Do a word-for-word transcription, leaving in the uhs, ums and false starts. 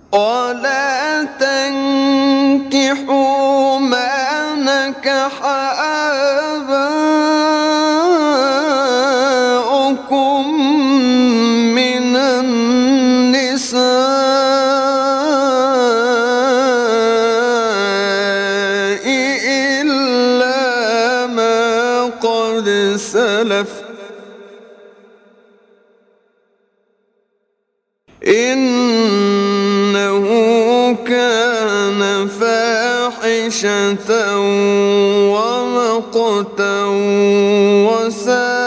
ولا تنكحوا ما نكح آباؤكم من النساء إلا ما قد سلف إنه كان فاحشة ومقتا وساء